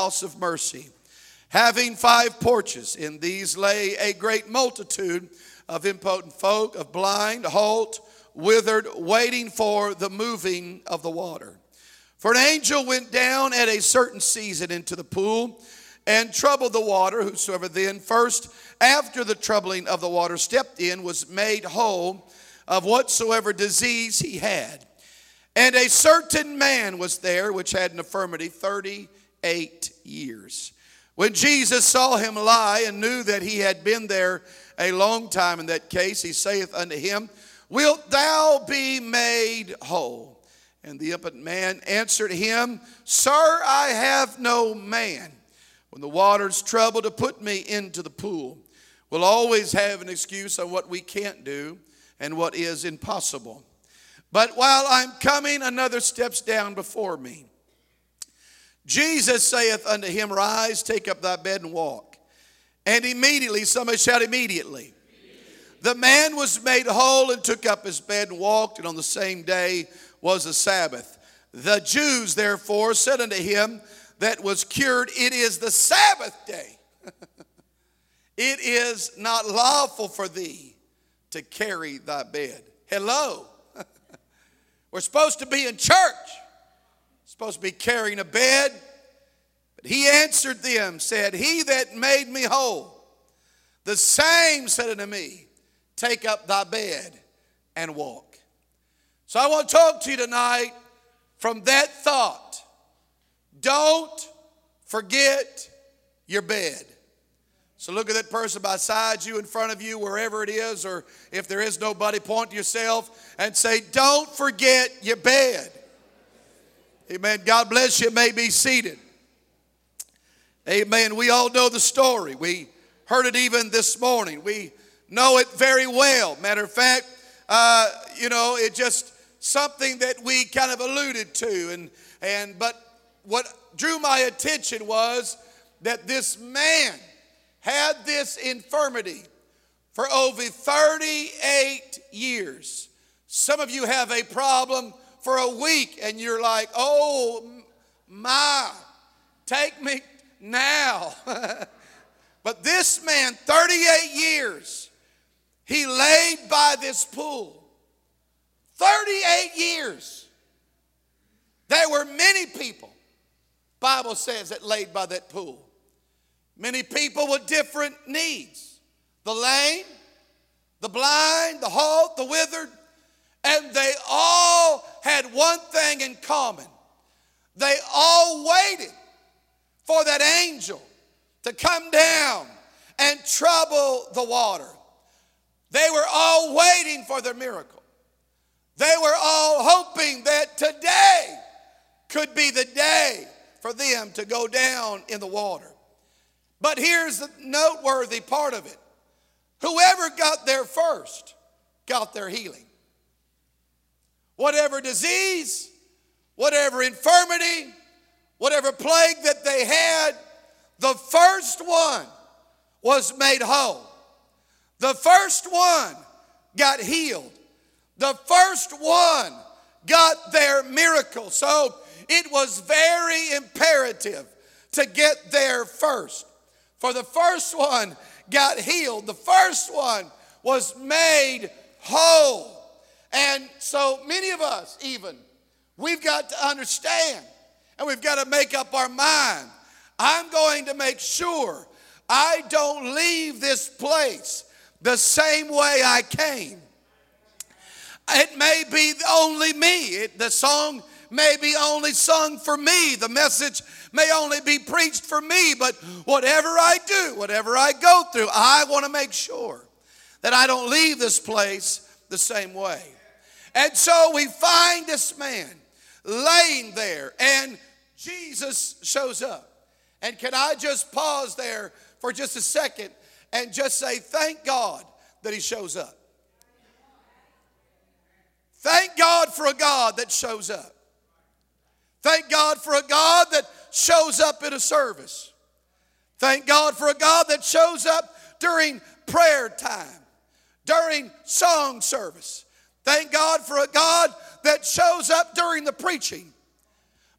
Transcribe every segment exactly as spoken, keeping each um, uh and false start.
house of mercy, having five porches. In these lay a great multitude of impotent folk, of blind, halt, withered, waiting for the moving of the water. For an angel went down at a certain season into the pool and troubled the water. Whosoever then first, after the troubling of the water, stepped in, was made whole of whatsoever disease he had. And a certain man was there which had an infirmity thirty-eight years. When Jesus saw him lie and knew that he had been there a long time in that case, he saith unto him, Wilt thou be made whole? And the impotent man answered him, Sir, I have no man, when the waters trouble, to put me into the pool. We'll always have an excuse on what we can't do and what is impossible. But while I'm coming, another steps down before me. Jesus saith unto him, Rise, take up thy bed and walk. And immediately, somebody shout immediately. The man was made whole and took up his bed and walked, and on the same day was the Sabbath. The Jews therefore said unto him that was cured, It is the Sabbath day. It is not lawful for thee to carry thy bed. Hello. We're supposed to be in church. Supposed to be carrying a bed. But he answered them, said, He that made me whole, the same said unto me, Take up thy bed and walk. So I want to talk to you tonight from that thought. Don't forget your bed. So look at that person beside you, in front of you, wherever it is, or if there is nobody, point to yourself and say, don't forget your bed. Amen. God bless you. You may be seated. Amen. We all know the story. We heard it even this morning. We know it very well. Matter of fact, uh, you know, it just something that we kind of alluded to. And, and but what drew my attention was that this man had this infirmity for over thirty-eight years. Some of you have a problem for a week and you're like, oh my, take me now. But this man, thirty-eight years, he laid by this pool. thirty-eight years. There were many people, Bible says, that laid by that pool. Many people with different needs. The lame, the blind, the halt, the withered. And they all had one thing in common. They all waited for that angel to come down and trouble the water. They were all waiting for their miracle. They were all hoping that today could be the day for them to go down in the water. But here's the noteworthy part of it. Whoever got there first got their healing. Whatever disease, whatever infirmity, whatever plague that they had, the first one was made whole. The first one got healed. The first one got their miracle. So it was very imperative to get there first. For the first one got healed. The first one was made whole. And so many of us even, we've got to understand and we've got to make up our mind. I'm going to make sure I don't leave this place the same way I came. It may be only me. It, the song may be only sung for me. The message may only be preached for me. But whatever I do, whatever I go through, I want to make sure that I don't leave this place the same way. And so we find this man laying there, and Jesus shows up. And can I just pause there for just a second and just say, thank God that he shows up. Thank God for a God that shows up. Thank God for a God that shows up in a service. Thank God for a God that shows up during prayer time, during song service. Thank God for a God that shows up during the preaching.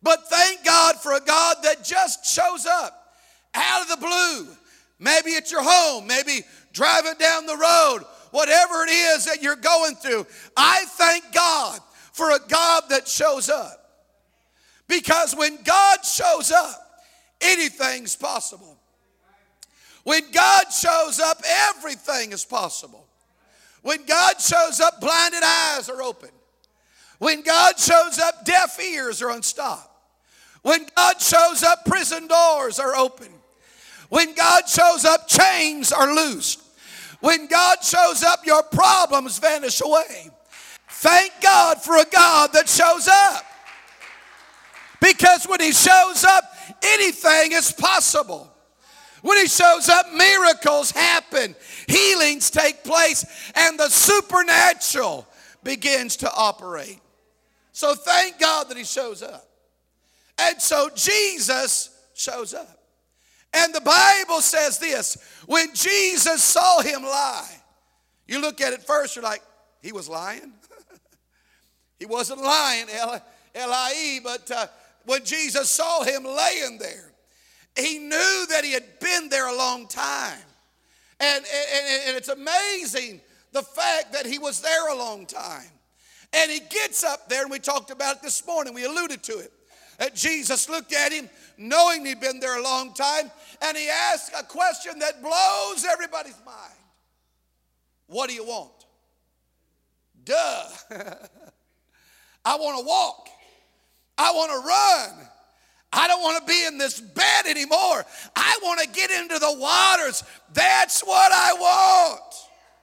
But thank God for a God that just shows up out of the blue. Maybe at your home, maybe driving down the road, whatever it is that you're going through. I thank God for a God that shows up. Because when God shows up, anything's possible. When God shows up, everything is possible. When God shows up, blinded eyes are open. When God shows up, deaf ears are unstopped. When God shows up, prison doors are open. When God shows up, chains are loosed. When God shows up, your problems vanish away. Thank God for a God that shows up. Because when he shows up, anything is possible. When he shows up, miracles happen, healings take place, and the supernatural begins to operate. So thank God that he shows up. And so Jesus shows up. And the Bible says this, when Jesus saw him lie, you look at it first, you're like, he was lying? He wasn't lying, L I E, but uh, when Jesus saw him laying there, he knew that he had been there a long time. And, and, and it's amazing the fact that he was there a long time. And he gets up there, and we talked about it this morning, we alluded to it. That Jesus looked at him, knowing he'd been there a long time, and he asked a question that blows everybody's mind. What do you want? Duh. I want to walk. I want to run. I don't want to be in this bed anymore. I want to get into the waters. That's what I want.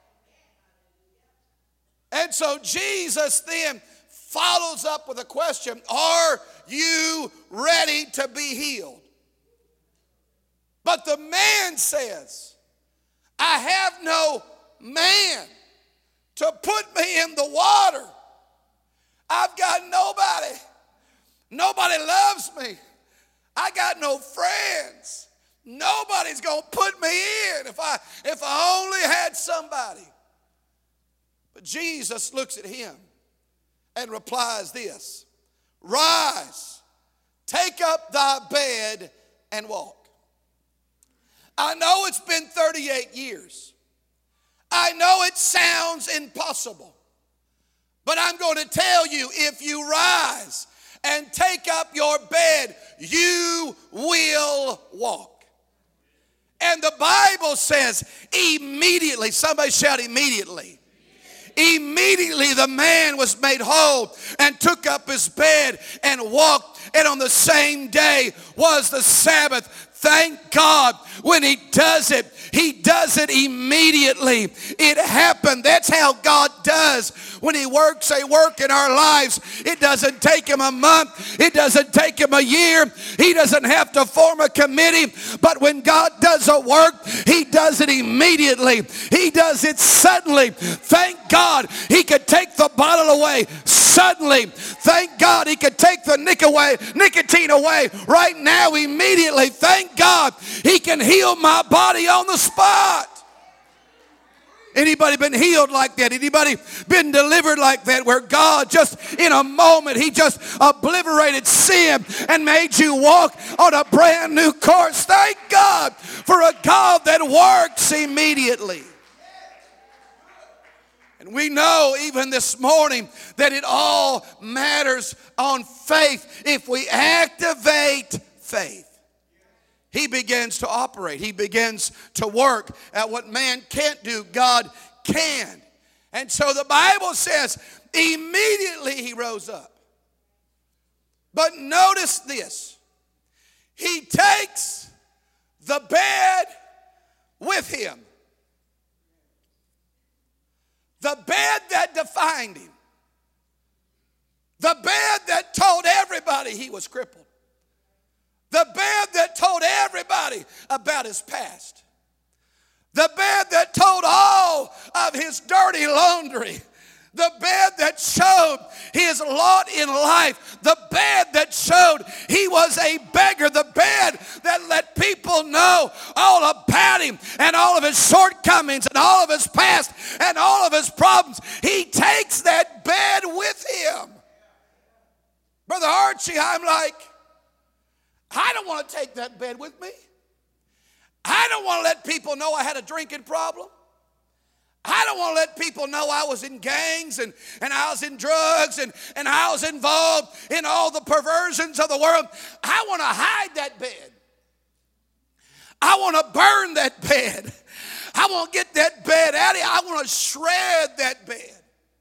And so Jesus then follows up with a question, are you ready to be healed? But the man says, I have no man to put me in the water. I've got nobody. Nobody loves me. I got no friends. Nobody's going to put me in if I, if I only had somebody. But Jesus looks at him and replies this, rise, take up thy bed and walk. I know it's been thirty-eight years. I know it sounds impossible. But I'm going to tell you, if you rise and take up your bed, you will walk. And the Bible says immediately, somebody shout immediately. Immediately the man was made whole and took up his bed and walked. And on the same day was the Sabbath. Thank God when he does it, he does it immediately. It happened. That's how God does when he works a work in our lives. It doesn't take him a month. It doesn't take him a year. He doesn't have to form a committee. But when God does a work, he does it immediately. He does it suddenly. Thank God he could take the bottle away suddenly. Thank God he could take the nic away, nicotine away right now immediately. Thank God he can heal my body on the spot. Anybody been healed like that? Anybody been delivered like that, where God just in a moment, he just obliterated sin and made you walk on a brand new course? Thank God for a God that works immediately. And we know even this morning that it all matters on faith. If we activate faith, he begins to operate. He begins to work at what man can't do, God can. And so the Bible says, immediately he rose up. But notice this. He takes the bed with him. The bed that defined him. The bed that told everybody he was crippled. The bed that told everybody about his past. The bed that told all of his dirty laundry. The bed that showed his lot in life. The bed that showed he was a beggar. The bed that let people know all about him and all of his shortcomings and all of his past and all of his problems. He takes that bed with him. Brother Archie, I'm like, I don't want to take that bed with me. I don't want to let people know I had a drinking problem. I don't want to let people know I was in gangs and, and I was in drugs and, and I was involved in all the perversions of the world. I want to hide that bed. I want to burn that bed. I want to get that bed out of here. I want to shred that bed.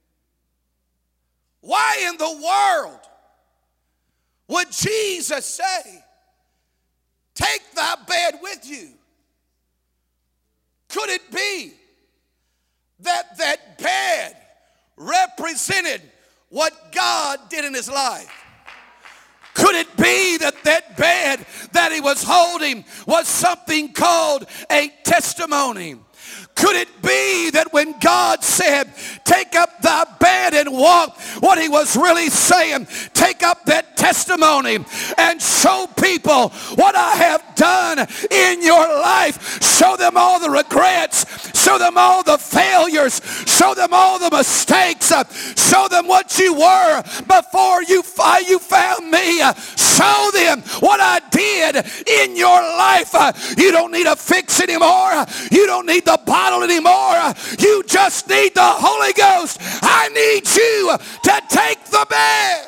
Why in the world would Jesus say, take thy bed with you? Could it be that that bed represented what God did in his life? Could it be that that bed that he was holding was something called a testimony? Could it be that when God said, take up thy bed and walk, what he was really saying, take up that testimony and show people what I have done in your life. Show them all the regrets. Show them all the failures. Show them all the mistakes. Show them what you were before you, you found me. Show them what I did in your life. You don't need a fix anymore. You don't need the bottle anymore. You just need the Holy Ghost. I need you to take the bed.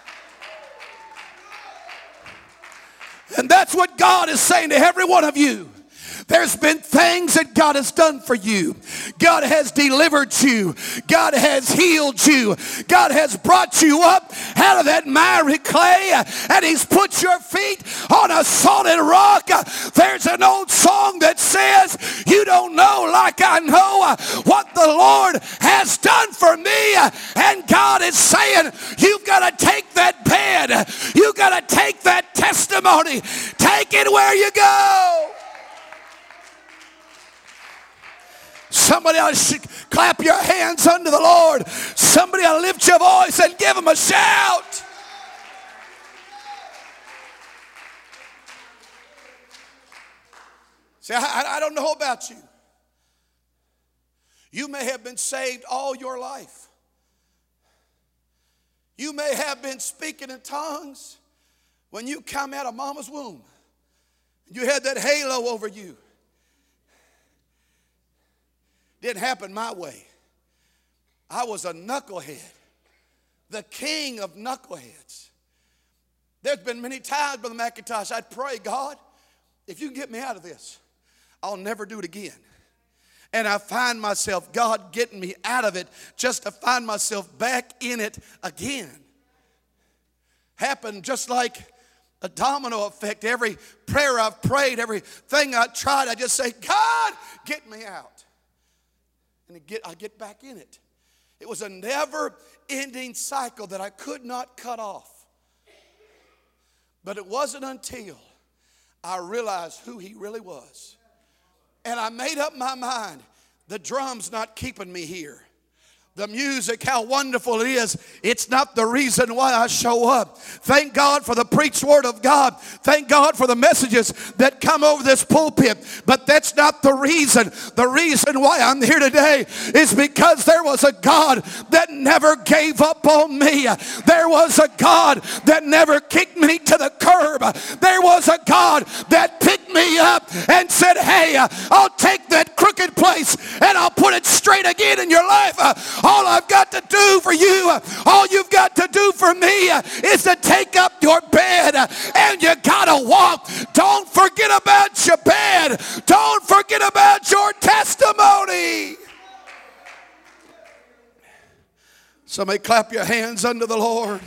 And that's what God is saying to every one of you. There's been things that God has done for you. God has delivered you. God has healed you. God has brought you up out of that miry clay, and he's put your feet on a solid rock. There's an old song that says, you don't know like I know what the Lord has done for me. And God is saying, you've got to take that bed. You've got to take that testimony. Take it where you go. Somebody ought to clap your hands unto the Lord. Somebody ought to lift your voice and give him a shout. See, I, I don't know about you. You may have been saved all your life. You may have been speaking in tongues when you come out of mama's womb. You had that halo over you. Didn't happen my way. I was a knucklehead, the king of knuckleheads. There's been many times, Brother McIntosh, I'd pray, God, if you can get me out of this, I'll never do it again. And I find myself, God getting me out of it just to find myself back in it again. Happened just like a domino effect. Every prayer I've prayed, everything I tried, I just say, God, get me out. And I get, I get back in it. It was a never-ending cycle that I could not cut off. But it wasn't until I realized who he really was. And I made up my mind, the drum's not keeping me here. The music, how wonderful it is. It's not the reason why I show up. Thank God for the preached word of God. Thank God for the messages that come over this pulpit. But that's not the reason. The reason why I'm here today is because there was a God that never gave up on me. There was a God that never kicked me to the curb. There was a God that picked me up and said, hey, I'll take that crooked place and I'll put it straight again in your life. All I've got to do for you, all you've got to do for me is to take up your bed and you got to walk. Don't forget about your bed. Don't forget about your testimony. Somebody clap your hands unto the Lord.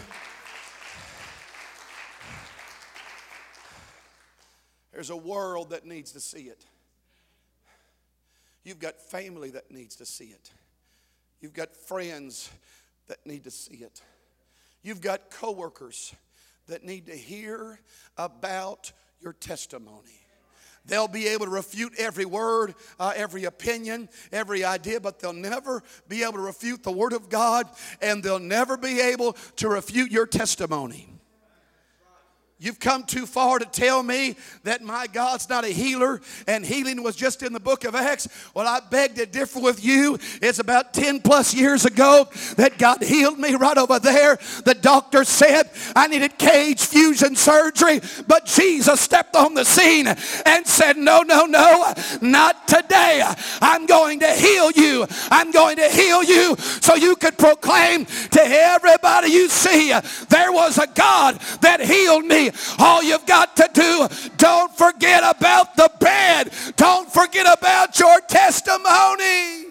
There's a world that needs to see it. You've got family that needs to see it. You've got friends that need to see it. You've got coworkers that need to hear about your testimony. They'll be able to refute every word, uh, every opinion, every idea, but they'll never be able to refute the Word of God, and they'll never be able to refute your testimony. You've come too far to tell me that my God's not a healer and healing was just in the book of Acts. Well, I beg to differ with you. It's about ten plus years ago that God healed me right over there. The doctor said I needed cage fusion surgery, but Jesus stepped on the scene and said, no, no, no, not today. I'm going to heal you. I'm going to heal you so you could proclaim to everybody you see, there was a God that healed me. All you've got to do, don't forget about the bed. Don't forget about your testimony.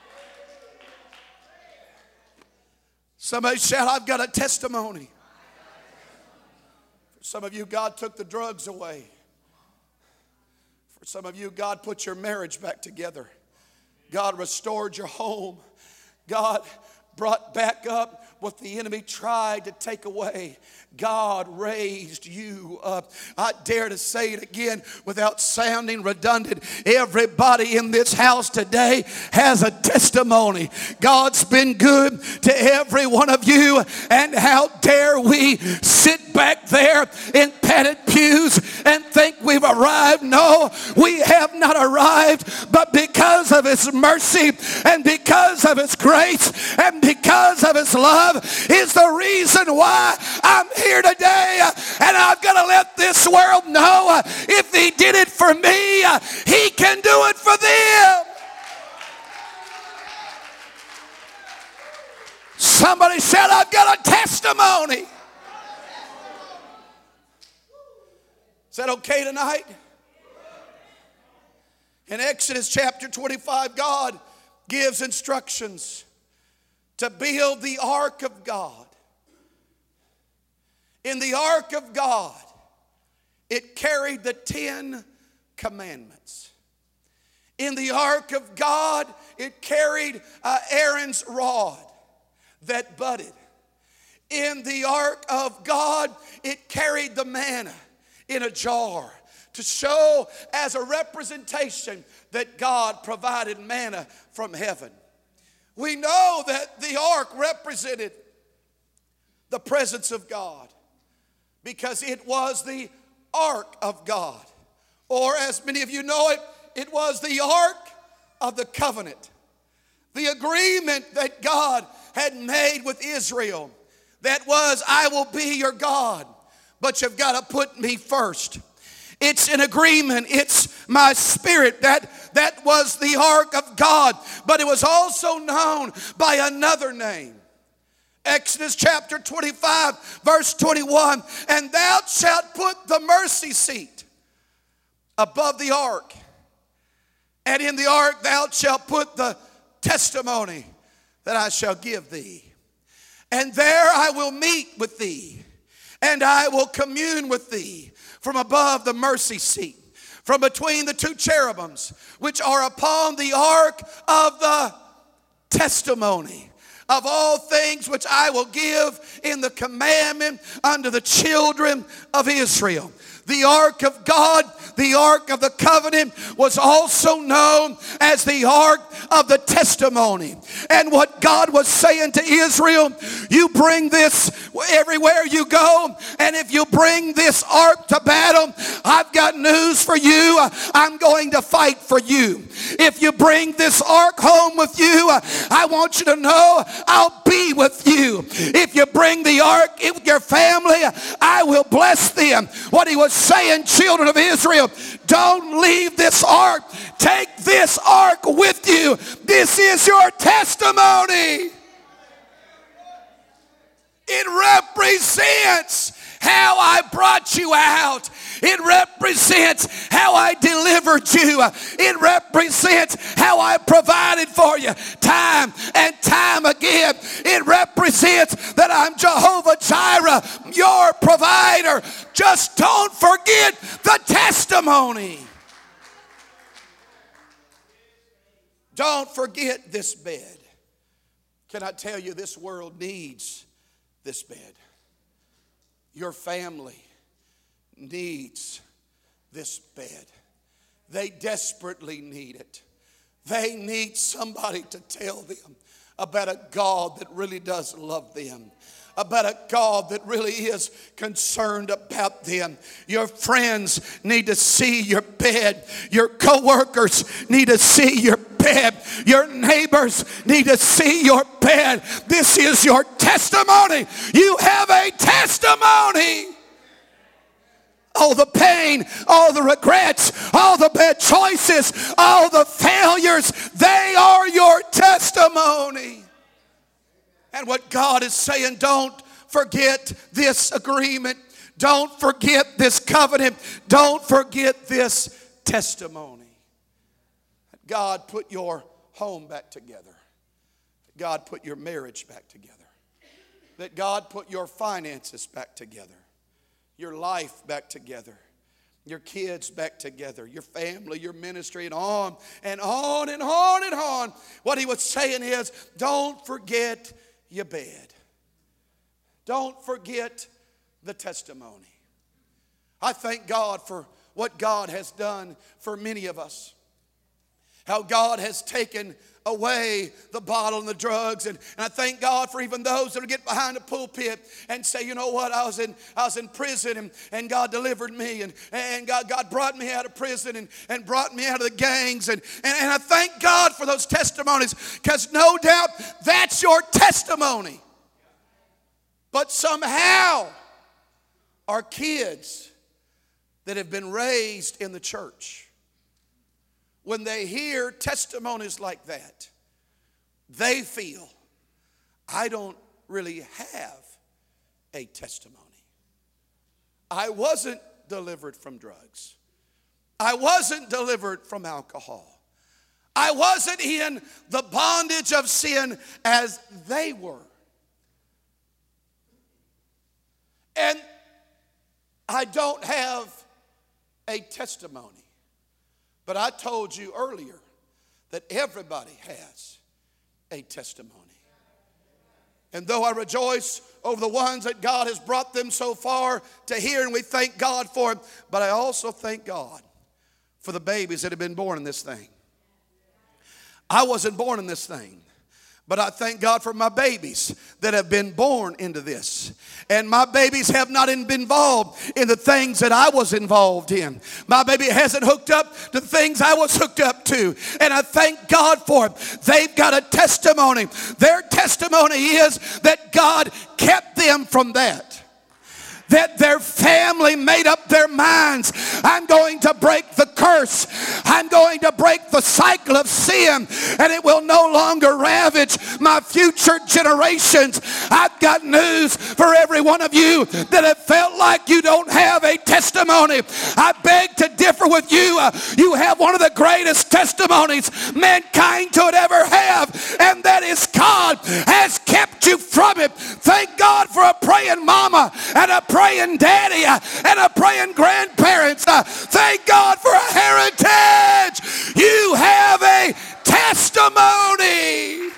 Somebody shout, I've got a testimony. For some of you, God took the drugs away. For some of you, God put your marriage back together. God restored your home. God brought back up what the enemy tried to take away. God raised you up. I dare to say it again without sounding redundant. Everybody in this house today has a testimony. God's been good to every one of you, and how dare we sit back there in padded pews and think we've arrived? No, we have not arrived, but because of His mercy and because of His grace and because of His love is the reason why I'm here today. And I've got to let this world know, if He did it for me, He can do it for them. Somebody said, I've got a testimony. Is that okay tonight? In Exodus chapter twenty-five, God gives instructions to build the ark of God. In the ark of God, it carried the Ten Commandments. In the ark of God, it carried uh, Aaron's rod that budded. In the ark of God, it carried the manna in a jar to show as a representation that God provided manna from heaven. We know that the ark represented the presence of God because it was the ark of God. Or as many of you know it, it was the ark of the covenant. The agreement that God had made with Israel. That was, I will be your God, but you've got to put me first. It's an agreement. It's my spirit. That, that was the ark of God. But it was also known by another name. Exodus chapter twenty-five, verse twenty-one. And thou shalt put the mercy seat above the ark. And in the ark thou shalt put the testimony that I shall give thee. And there I will meet with thee. And I will commune with thee from above the mercy seat, from between the two cherubims, which are upon the ark of the testimony of all things which I will give in the commandment unto the children of Israel. The ark of God, the ark of the covenant, was also known as the ark of the testimony. And what God was saying to Israel, you bring this everywhere you go, and if you bring this ark to battle, I've got news for you. I'm going to fight for you. If you bring this ark home with you, I want you to know I'll be with you. If you bring the ark with your family, I will bless them. What he was saying, children of Israel, don't leave this ark. Take this ark with you. This is your testimony. It represents how I brought you out. It represents how I delivered you. It represents how I provided for you time and time again. It represents that I'm Jehovah Jireh, your provider. Just don't forget the testimony. Don't forget this bed. Can I tell you, this world needs this bed. Your family needs this bed. They desperately need it. They need somebody to tell them about a God that really does love them, about a God that really is concerned about them. Your friends need to see your bed. Your co-workers need to see your bed. Your neighbors need to see your bed. This is your testimony. You have a testimony. All the pain, all the regrets, all the bad choices, all the failures, they are your testimony. And what God is saying, don't forget this agreement. Don't forget this covenant. Don't forget this testimony. God put your home back together. God put your marriage back together. That God put your finances back together. Your life back together. Your kids back together. Your family, your ministry, and on and on and on and on. What he was saying is, don't forget your bed. Don't forget the testimony. I thank God for what God has done for many of us. How God has taken away the bottle and the drugs. And, and I thank God for even those that will get behind the pulpit and say, you know what, I was in I was in prison and, and God delivered me. And, and God, God brought me out of prison and, and brought me out of the gangs. And, and, and I thank God for those testimonies, because no doubt that's your testimony. But somehow our kids that have been raised in the church, when they hear testimonies like that, they feel, I don't really have a testimony. I wasn't delivered from drugs. I wasn't delivered from alcohol. I wasn't in the bondage of sin as they were. And I don't have a testimony. But I told you earlier that everybody has a testimony. And though I rejoice over the ones that God has brought them so far to here, and we thank God for them, but I also thank God for the babies that have been born in this thing. I wasn't born in this thing. But I thank God for my babies that have been born into this. And my babies have not been involved in the things that I was involved in. My baby hasn't hooked up to the things I was hooked up to. And I thank God for it. They've got a testimony. Their testimony is that God kept them from that. That their family made up their minds. I'm going to break the curse. I'm going to break the cycle of sin, and it will no longer ravage my future generations. I've got news for every one of you that have felt like you don't have a testimony. I beg to differ with you. Uh, you have one of the greatest testimonies mankind could ever have, and that is God has kept you from it. Thank God for a praying mama and a praying daddy uh, and a praying grandparents. Uh, thank God for a heritage. You have a testimony.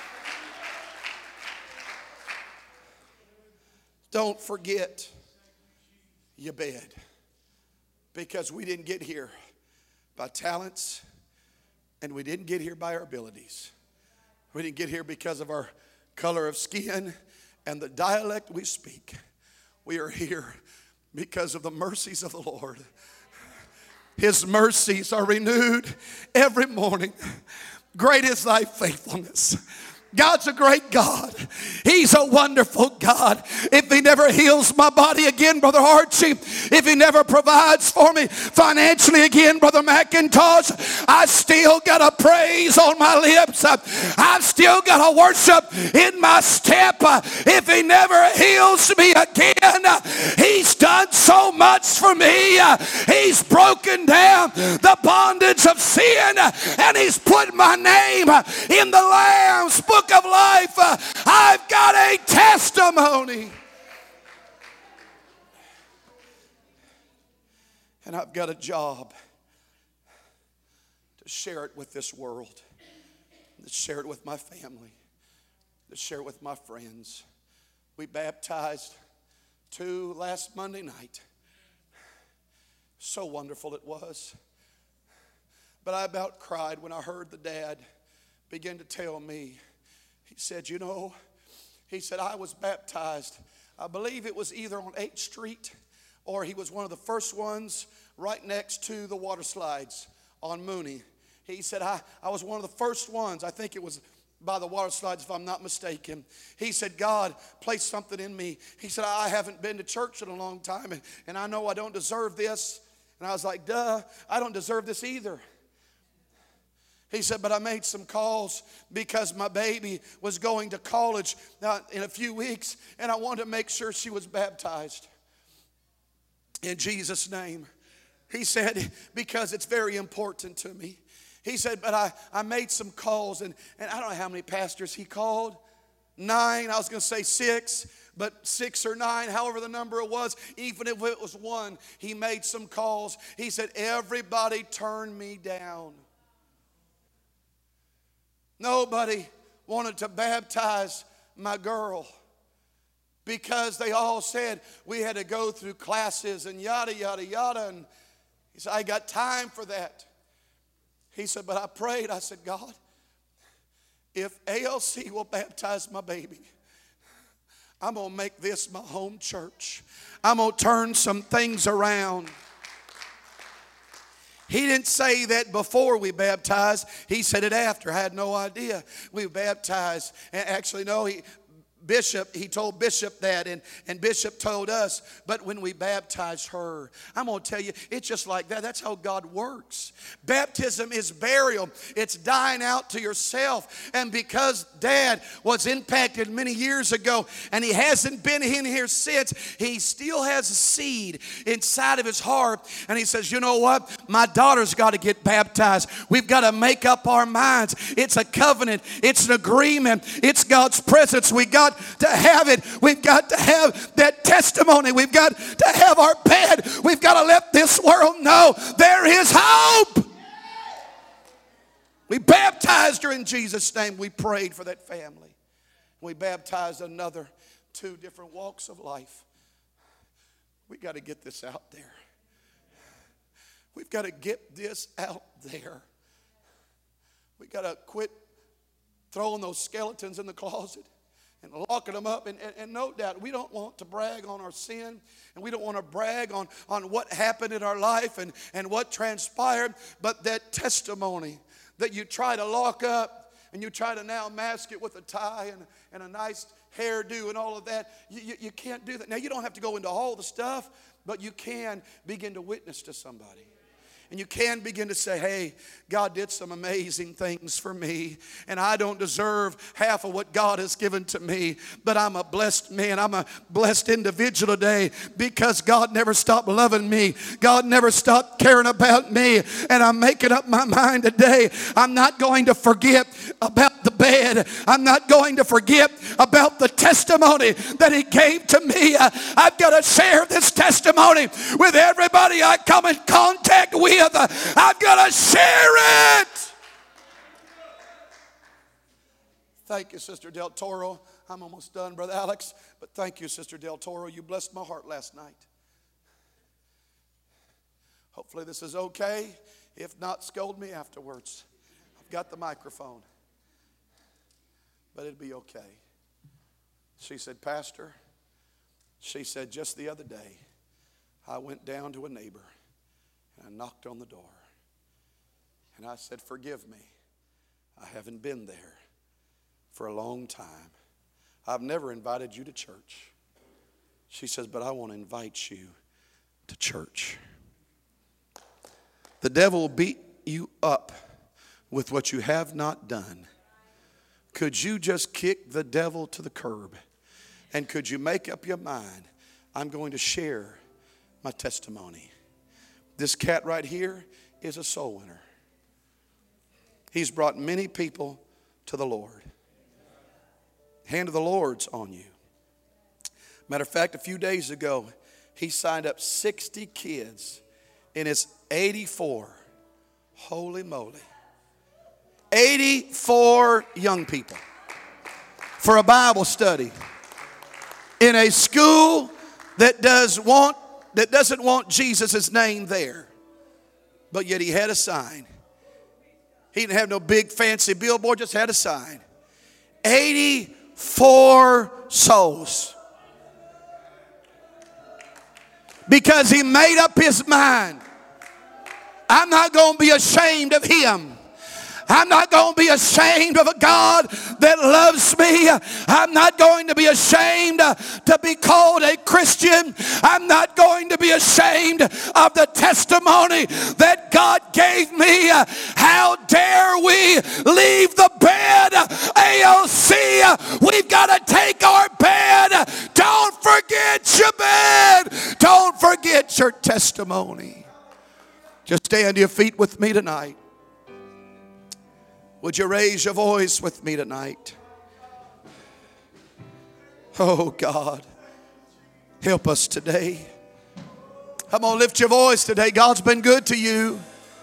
Don't forget your bed, because we didn't get here by talents, and we didn't get here by our abilities. We didn't get here because of our color of skin and the dialect we speak. We are here because of the mercies of the Lord. His mercies are renewed every morning. Great is thy faithfulness. God's a great God. He's a wonderful God. If he never heals my body again, Brother Archie, if he never provides for me financially again, Brother McIntosh, I still got a praise on my lips. I've still got a worship in my step. If he never heals me again, he's done so much for me. He's broken down the bondage of sin, and he's put my name in the Lamb's book of life. uh, I've got a testimony, and I've got a job to share it with this world, to share it with my family, to share it with my friends. We baptized two last Monday night. So wonderful it was. But I about cried when I heard the dad begin to tell me, He said, you know, he said, I was baptized. I believe it was either on eighth street or he was one of the first ones right next to the water slides on Mooney. He said, I, I was one of the first ones. I think it was by the water slides, if I'm not mistaken. He said, God placed something in me. He said, I haven't been to church in a long time, and, and I know I don't deserve this. And I was like, duh, I don't deserve this either. He said, but I made some calls because my baby was going to college uh, in a few weeks, and I wanted to make sure she was baptized in Jesus' name. He said, because it's very important to me. He said, but I, I made some calls, and, and I don't know how many pastors he called. Nine, I was going to say six, but six or nine, however the number it was, even if it was one, he made some calls. He said, everybody turned me down. Nobody wanted to baptize my girl because they all said we had to go through classes and yada, yada, yada. And he said, I got time for that. He said, but I prayed. I said, God, if A L C will baptize my baby, I'm going to make this my home church. I'm going to turn some things around. He didn't say that before we baptized. He said it after. I had no idea we baptized. And actually, no, he... Bishop, he told Bishop that, and, and Bishop told us, but when we baptized her, I'm going to tell you, it's just like that. That's how God works. Baptism is burial. It's dying out to yourself. And because Dad was impacted many years ago, and he hasn't been in here since, he still has a seed inside of his heart. And he says, you know what? My daughter's got to get baptized. We've got to make up our minds. It's a covenant. It's an agreement. It's God's presence. We got to have it. We've got to have that testimony. We've got to have our bed. We've got to let this world know there is hope. We baptized her in Jesus' name. We prayed for that family. We baptized another two different walks of life. We got to get this out there. We've got to get this out there. We got to quit throwing those skeletons in the closet and locking them up. And, and, and no doubt, we don't want to brag on our sin, and we don't want to brag on, on what happened in our life and, and what transpired. But that testimony that you try to lock up and you try to now mask it with a tie and, and a nice hairdo and all of that, you, you, you can't do that. Now, you don't have to go into all the stuff, but you can begin to witness to somebody. And you can begin to say, hey, God did some amazing things for me, and I don't deserve half of what God has given to me, but I'm a blessed man. I'm a blessed individual today because God never stopped loving me. God never stopped caring about me, and I'm making up my mind today. I'm not going to forget about the bed. I'm not going to forget about the testimony that he gave to me. I've got to share this testimony with everybody I come in contact with. I've got to share it. Thank you, Sister Del Toro. I'm almost done, Brother Alex. But thank you, Sister Del Toro. You blessed my heart last night. Hopefully this is okay. If not, scold me afterwards. I've got the microphone. But it'll be okay. She said, Pastor, she said, just the other day, I went down to a neighbor. I knocked on the door, and I said, forgive me. I haven't been there for a long time. I've never invited you to church. She says, but I want to invite you to church. The devil will beat you up with what you have not done. Could you just kick the devil to the curb? And could you make up your mind, I'm going to share my testimony. This cat right here is a soul winner. He's brought many people to the Lord. Hand of the Lord's on you. Matter of fact, a few days ago, he signed up sixty kids in his eighty-four. Holy moly. eighty-four young people for a Bible study in a school that does want that doesn't want Jesus' name there. But yet he had a sign. He didn't have no big fancy billboard, just had a sign. eighty-four souls. Because he made up his mind. I'm not going to be ashamed of him. I'm not going to be ashamed of a God that loves me. I'm not going to be ashamed to be called a Christian. I'm not going to be ashamed of the testimony that God gave me. How dare we leave the bed? A L C, we've got to take our bed. Don't forget your bed. Don't forget your testimony. Just stand to your feet with me tonight. Would you raise your voice with me tonight? Oh God, help us today. Come on, lift your voice today. God's been good to you.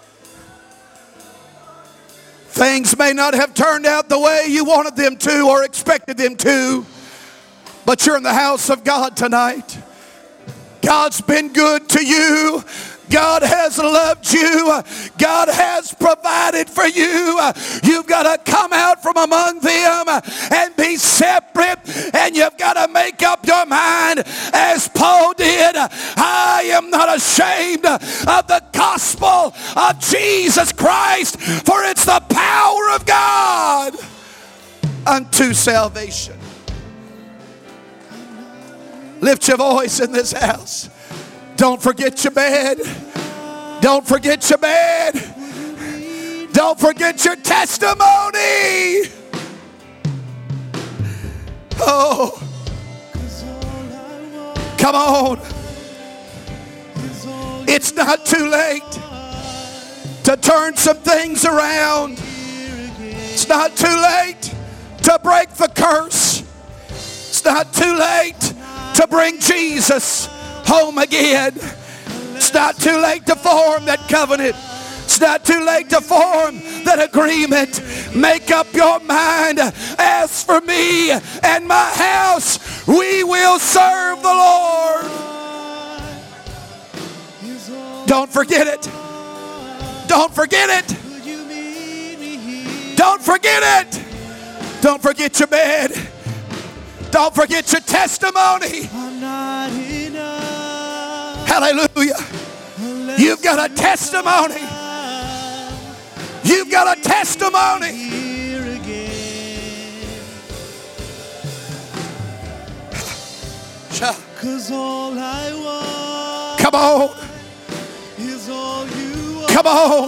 Things may not have turned out the way you wanted them to or expected them to, but you're in the house of God tonight. God's been good to you. God has loved you. God has provided for you. You've got to come out from among them and be separate, and you've got to make up your mind as Paul did. I am not ashamed of the gospel of Jesus Christ, for it's the power of God unto salvation. Lift your voice in this house. Don't forget your bed. Don't forget your bed. Don't forget your testimony. Oh, come on. It's not too late to turn some things around. It's not too late to break the curse. It's not too late to bring Jesus home again. It's not too late to form that covenant. It's not too late to form that agreement. Make up your mind. As for me and my house, we will serve the Lord. Don't forget it. Don't forget it. Don't forget it. Don't forget your bed. Don't forget your testimony. Hallelujah. You've got a testimony. You've got a testimony. Come on. Come on.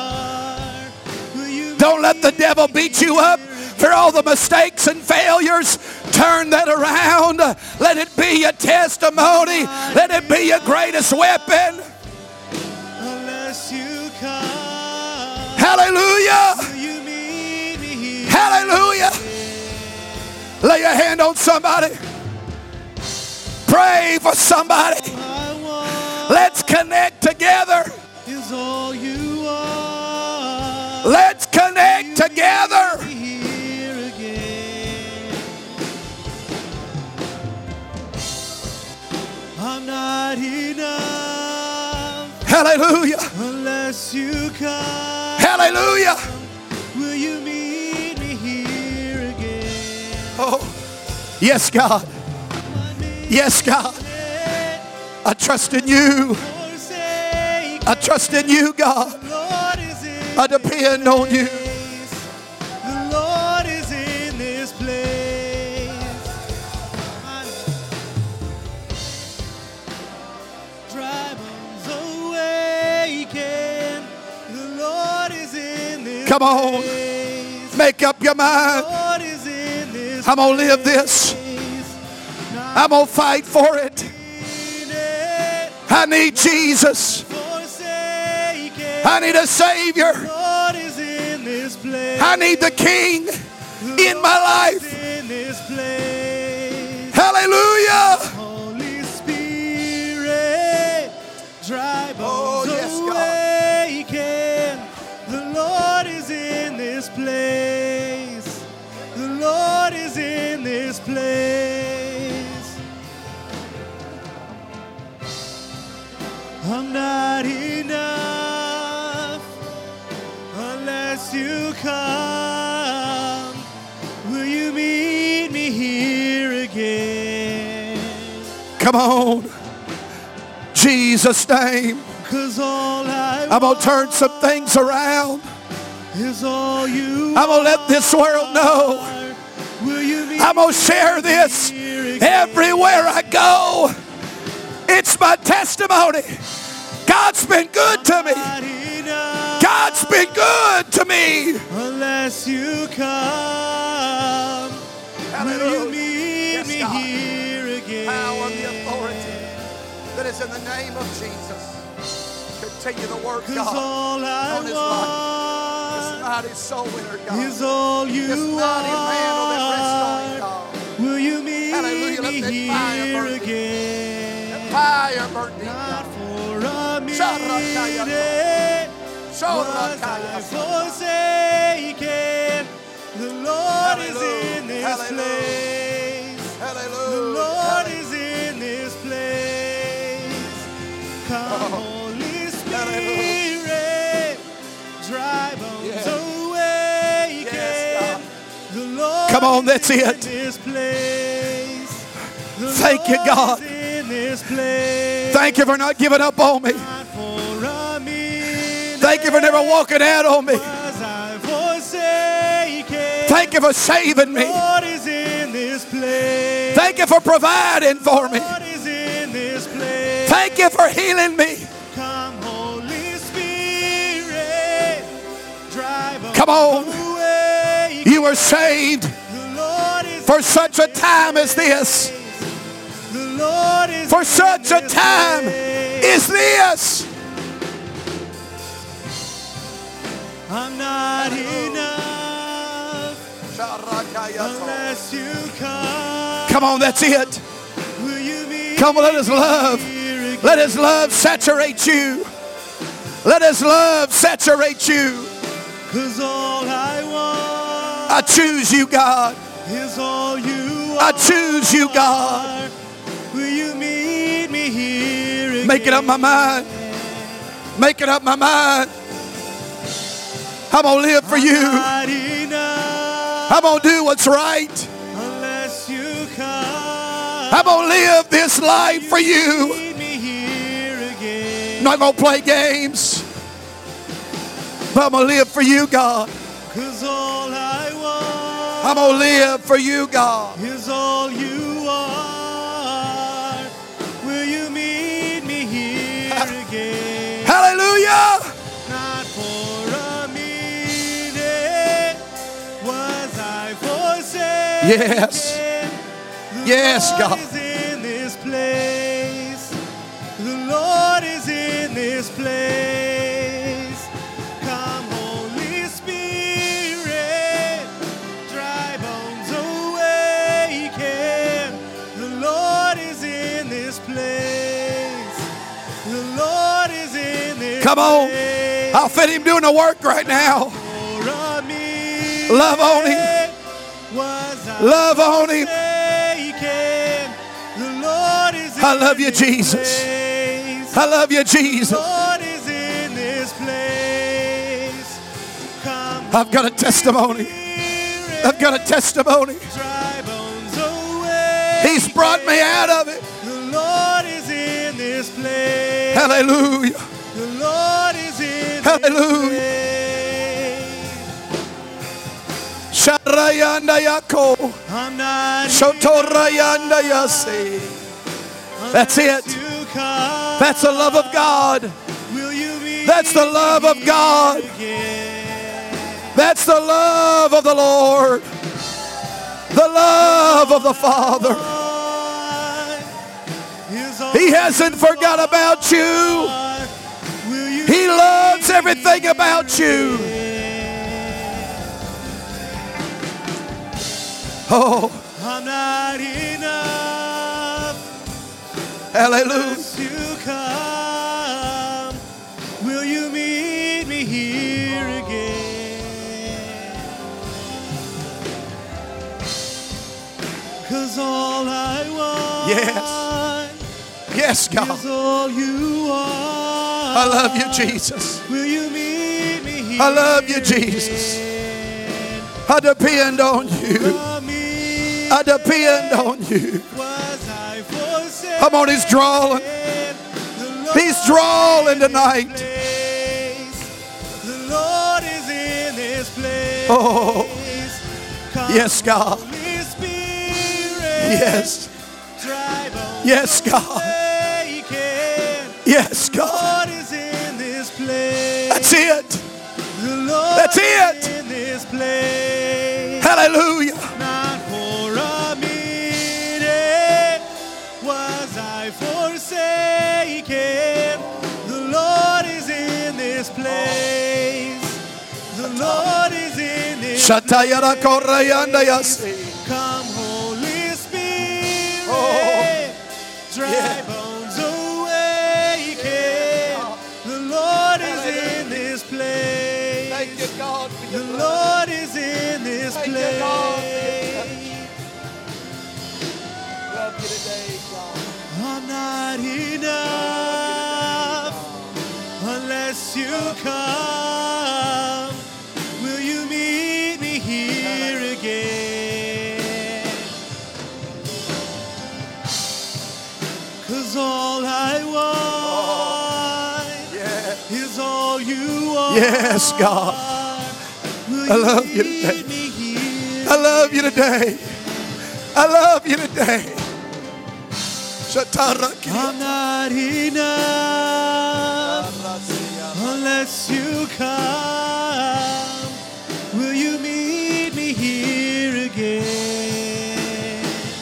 Don't let the devil beat you up for all the mistakes and failures. Turn that around. Let it be your testimony. Let it be your greatest weapon. Hallelujah. Hallelujah. Lay your hand on somebody. Pray for somebody. Let's connect together. Let's connect together. I'm not enough. Hallelujah. Unless you come. Hallelujah. Will you meet me here again? Oh, yes, God. Yes, God. I trust in you. I trust in you, God. I depend on you. The Lord is in this place. Dry bones awaken. The Lord is in this Come on. Place. Make up your mind. The Lord is in this I'm going to live this. I'm going to fight for it. I need Jesus. I need a Savior. I need the King in my life. Hallelujah. Holy Spirit, dry bones awaken. The Lord is in this place. The Lord is in this place. I'm not enough unless you come. Will Will you meet me here again? Come on. Jesus' name. 'Cause all I I'm going to turn some things around. is all you I'm going to let this world know. Will you meet I'm going to share this everywhere I go. It's my testimony. God's been good to me. God's been good to me. Unless you come, Hallelujah. will you meet Yes, me God. here again? Power and the authority that is in the name of Jesus. Continue to work, 'Cause God, all I on his life. This want mighty soul winner, God. is all you This mighty mantle that rests on him, are. God. Will you meet Hallelujah. Let me that fire here burn deep. again? Fire burn deep, Not God. for a minute Show was I forsaken. The Lord is in this Hallelujah. place. The Hallelujah. Lord is in this place. Come, Holy Spirit, dry bones Yes. awaken. Yes, God. The Lord Come on, that's is it. in this place. The Thank you, Lord God. is in this place. Thank you for not giving up on me. Not for a minute Thank you for never walking out on me. was I forsaken. Thank you for saving me. Lord is in this place. Thank you for providing for me. Lord is in this place. Thank you for healing me. Come, Holy Spirit, drive us Come on. away. You were saved The Lord is for such a time as this. The Lord is For in such a this time place. is this. I'm not enough unless you come. Come on, that's it. Will you meet Come on, let us love. here again? Let his love saturate you. Let his love saturate you. 'Cause all I want I choose you, God. is all you I choose you, God. are. Will you meet me here again? Making up my mind. Making up my mind. I'm going to live for you. Not enough I'm going to do what's right. unless you come. I'm going to live this life for you. Meet me here again. I'm not going to play games. But I'm going to live for you, God. 'Cause all I want I'm going to live for you, God. is all you are. Will you meet me here again? Hallelujah. Not for a minute was I forsaken. Yes. The Yes, Lord God. is in this place. The Lord is in this place. Come, Holy Spirit, dry bones awaken. The Lord is in this place. The Lord is in this Come on. place. I'll fit him doing the work right now. For a minute Love on him. was I Love on him. forsaken. The Lord is in I love you, this Jesus. place. I love you, Jesus. Lord is in this place. Come, I've got a testimony. Spirit, I've got a testimony. dry bones away. He's brought me out of it. The Lord is in this place. Hallelujah. The Lord is in Hallelujah. this place. Sharayanda yako. I'm not Shotorayanda yase. That's it. unless you come. That's the love of God. Will you meet That's the love of God. me again? That's the love of the Lord. The love of the Father. He hasn't forgot about you. Will you He loves everything about you. Oh, I'm not enough hallelujah. unless you come. Will you meet me here again? 'Cause all I want Yes. Yes, God. is all you are. I love you, Jesus. Will you meet me here I love you, Jesus. again? I depend on you. Come I depend on you. Was I forsaken? Come on, he's drawing. He's drawing tonight. The Lord is in this place. Oh, yes, God. Holy Spirit. Yes. Dry bones Yes, God. awaken. Yes, The God. Lord is in this place. That's it. The Lord That's it. is in this place. Hallelujah. Not for a minute was I forsaken. The Lord is in this place. The Lord is in this Shatayara korayanda yasi. Come, Holy Spirit. Oh, Dry yeah. bones awaken. The Lord is in this place. Thank you, God, for The your blood. Lord is in this Thank you, place. God, for your love you today, God. I'm not enough unless you come. Will you meet me here again? 'Cause all I want Yeah. is all you are. Yes, God. Will I love you meet today. me here? I love you today. I love you today. Shataraki. I'm not enough unless you come. Will you meet me here again?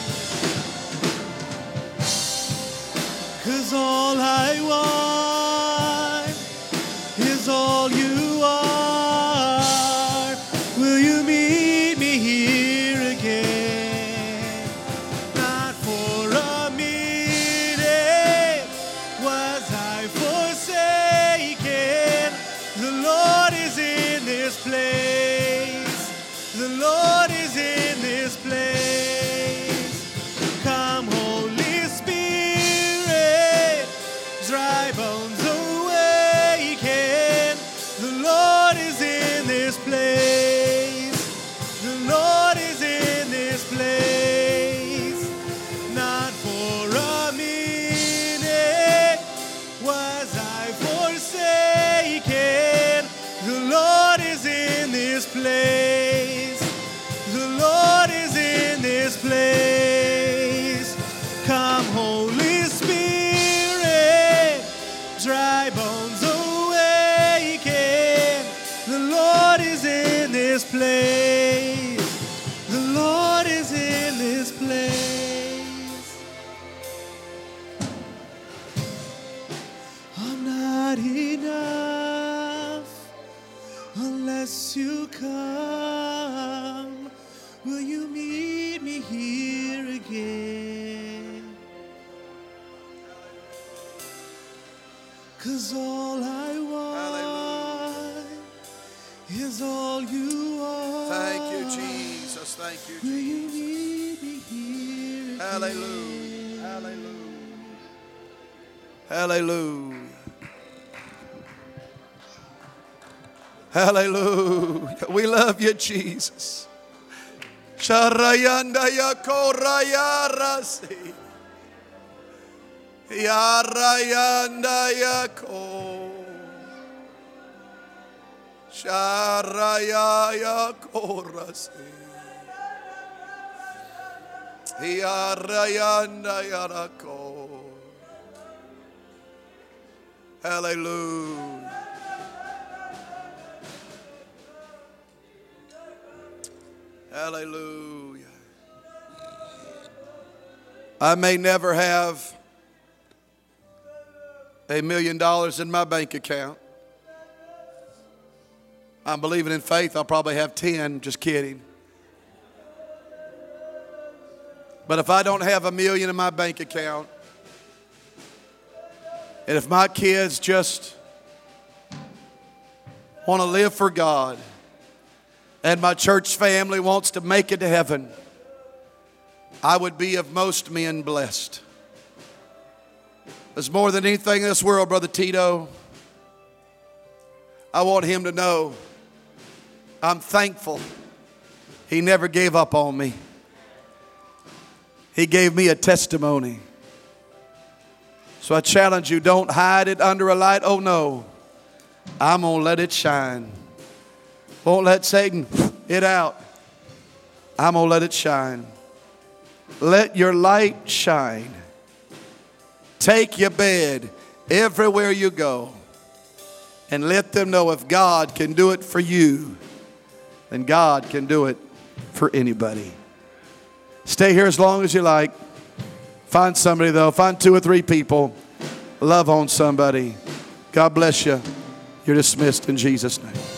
'Cause all I want is all you are. Will you meet me here again? Not for a minute was I forsaken. The Lord is in this place. The Lord is in this place. Come, Holy Spirit, dry bones awaken. The Lord is in this place. The Lord is in this place. Not for a minute was I forsaken. The Lord is in this place. The Lord is in this place. Come, Holy Spirit, dry bones awaken. The Lord is in this place. The Lord is in this place. I'm not enough unless you come. Will you meet me here again? 'Cause all I want is all you are. Thank you, Jesus. Thank you, Will Jesus. you meet me here again? Hallelujah. Hallelujah. Hallelujah. We love you, Jesus. Sharayanda yakoraya rasi. Yarayanda yako. Sharaya yakorasi. Yarayanda yarako. Hallelujah. Hallelujah. I may never have a million dollars in my bank account. I'm believing in faith. I'll probably have ten. Just kidding. But if I don't have a million in my bank account, and if my kids just want to live for God, and my church family wants to make it to heaven, I would be of most men blessed. There's more than anything in this world, Brother Tito. I want him to know I'm thankful he never gave up on me. He gave me a testimony. So I challenge you, don't hide it under a light. Oh no, I'm going to let it shine. Won't let Satan it out. I'm going to let it shine. Let your light shine. Take your bed everywhere you go. And let them know if God can do it for you, then God can do it for anybody. Stay here as long as you like. Find somebody though. Find two or three people. Love on somebody. God bless you. You're dismissed in Jesus' name.